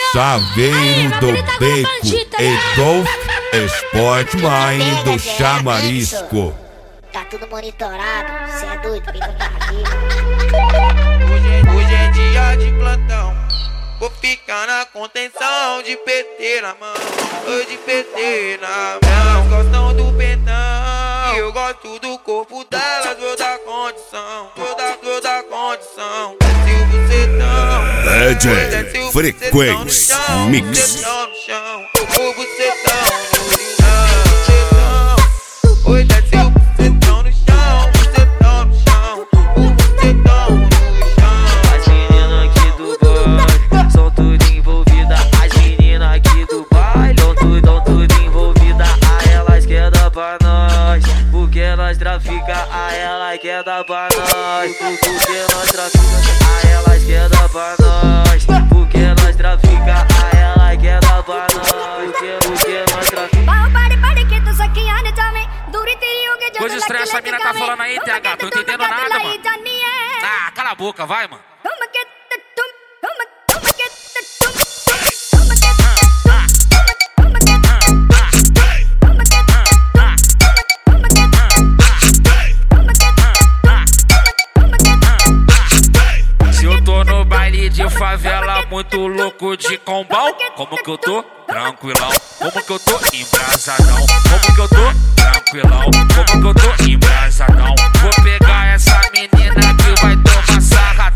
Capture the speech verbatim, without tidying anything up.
Saveiro do Beco e Golf Sportline do Chamarisco. Tá tudo monitorado, cê é doido, vem pra aqui. Hoje, hoje é dia de plantão, vou ficar na contenção de P T na mão, ou de P T na mão. Gostam do pentão, eu gosto do corpo delas, vou dar condição, vou dar, vou dar condição. Desce o bucetão, D J Frequência Mix. O bucetão no chão, oi, desce o bucetão no chão, bucetão no chão, o bucetão no chão. As meninas aqui do baile são tudo envolvidas. As meninas aqui do baile são tudo, são tudo envolvidas. A elas quer dar pra nós, porque nós trafica. A elas quer dar pra nós, porque nós trafica. A elas quer dar pra nós, porque nós trafica. A elas quer dar pra nós, porque, porque nós trafica. Coisa estranha, essa mina tá falando aí, T H, tô entendendo nada, mano. Ah, cala a boca, vai, mano. Se eu tô no baile de favela, muito louco de combão, como que eu tô? Tranquilão. Como que eu tô? Embrasadão. Como que eu tô? Tranquilão. Como que eu tô? Embrasadão. Vou pegar essa menina que vai